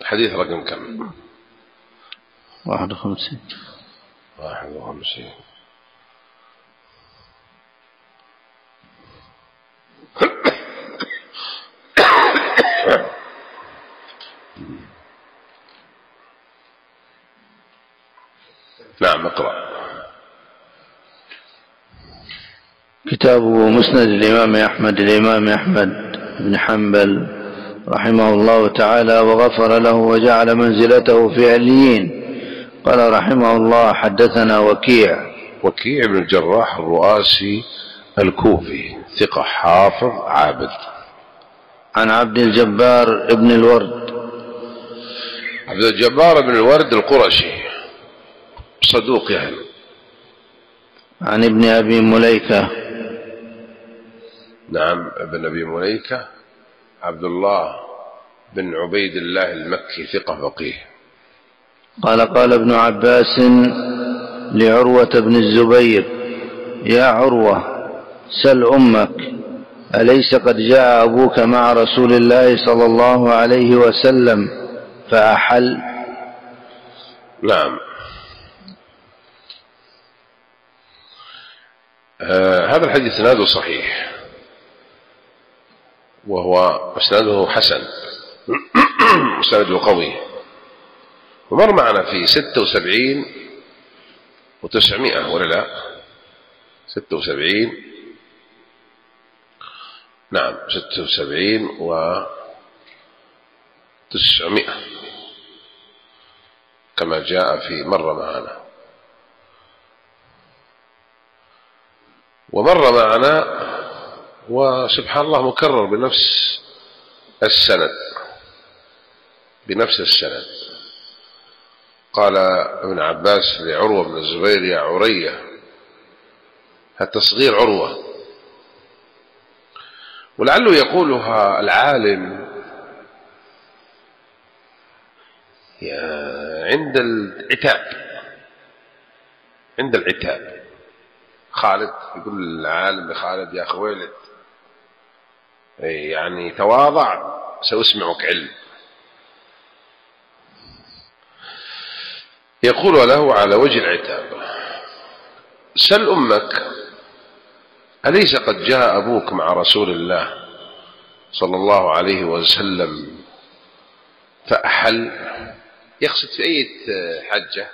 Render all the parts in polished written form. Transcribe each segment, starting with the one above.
الحديث رقم كم؟ 51. نعم اقرأ. كتاب مسند الإمام أحمد بن حنبل رحمه الله تعالى وغفر له وجعل منزلته في عليين. قال رحمه الله: حدثنا وكيع بن الجراح الرؤاسي الكوفي ثقة حافظ عابد. عن عبد الجبار بن الورد. عبد الجبار بن الورد القرشي صدوق يعني. عن ابن أبي مليكة. نعم ابن أبي مليكة عبد الله بن عبيد الله المكي ثقة فقيه. قال ابن عباس لعروة بن الزبير: يا عروة سل أمك، أليس قد جاء أبوك مع رسول الله صلى الله عليه وسلم فأحل؟ نعم. هذا الحديث اسناده صحيح وهو اسناده حسن اسناده قوي، ومر معنا في 76 و900 ولا لا؟ 76 نعم 76 و900 كما جاء في مر معنا، ومر معنا وسبحان الله مكرر بنفس السند. قال ابن عباس لعروة بن الزبير: يا عرية، التصغير عروة، ولعله يقولها العالم عند العتاب. خالد يقول العالم لخالد: يا خويلد، يعني تواضع سأسمعك علم. يقول له على وجه العتاب: سل أمك، أليس قد جاء أبوك مع رسول الله صلى الله عليه وسلم فأحل؟ يقصد في أي حجة؟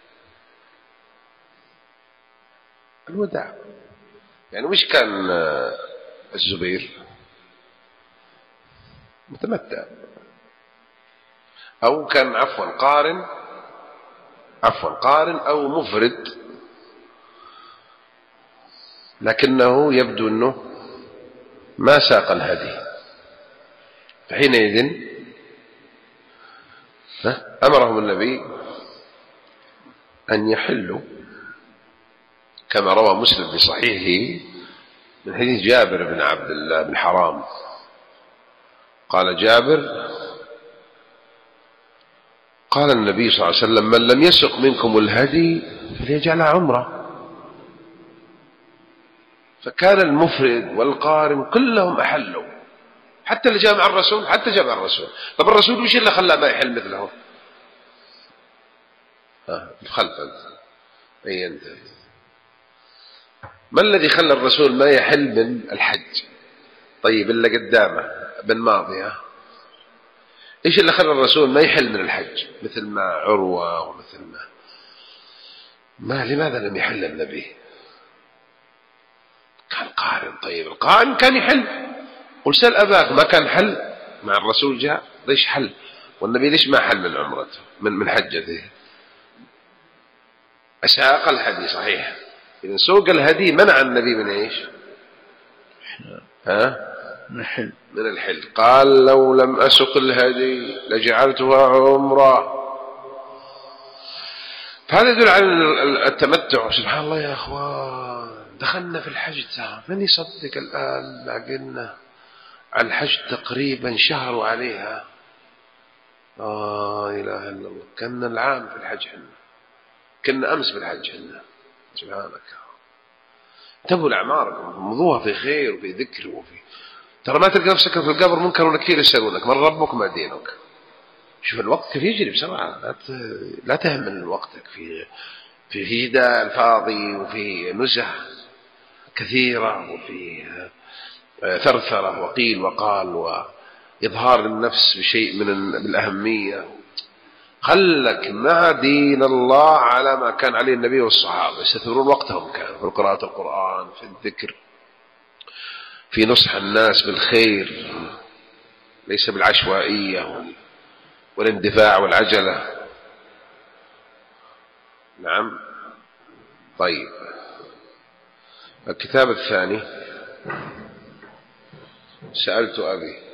الوداع. يعني وش كان الزبير؟ متمتع، أو كان قارن أو مفرد، لكنه يبدو أنه ما ساق الهدي. فحينئذ أمرهم النبي أن يحلوا، كما روى مسلم في صحيحه من حديث جابر بن عبد الله بن حرام. قال جابر: قال النبي صلى الله عليه وسلم: من لم يسق منكم الهدي فليجعل عمره. فكان المفرد والقارن كلهم أحلوا، حتى اللي جاء مع الرسول، طب الرسول وش اللي خلاه ما يحل مثله؟ خلف أي أنت، ما الذي خلى الرسول ما يحل من الحج؟ طيب اللي قدامه بالماضي، إيش اللي خلى الرسول ما يحل من الحج؟ مثل ما عروة ومثل ما لماذا لم يحل النبي؟ كان قارن. طيب القارن كان يحل. قل سأل أباك، ما كان حل مع الرسول جاء، ليش حل؟ والنبي ليش ما حل من عمرته من حجته؟ أساق الهدي صحيح. إذن سوق الهدي منع النبي من إيش؟ من الحل. قال: لو لم أسق الهدي لجعلتها عمرة. فهذا يدل على التمتع. سبحان الله يا أخوان، دخلنا في الحج. من يصدق الآن ما قلنا الحج تقريبا شهر عليها؟ إله إلا الله. كنا العام في الحج، كنا أمس بالحج. سبحانك، انتبهوا لأعماركم، مضوها في خير وفي ذكر ترى ما تلقى نفسك في القبر منكر ونكير يسألونك: من ربك ما دينك؟ شوف الوقت كيف يجري بسرعة، لا تهمل وقتك في جدال فاضي، وفي نزح كثيرة، وفي ثرثرة وقيل وقال وإظهار النفس بشيء من الأهمية. خلك مع دين الله على ما كان عليه النبي والصحابة، يستثمرون وقتهم كان في قراءة القرآن، في الذكر، في نصح الناس بالخير، ليس بالعشوائية والاندفاع والعجلة. نعم. طيب، الكتاب الثاني. سألت أبي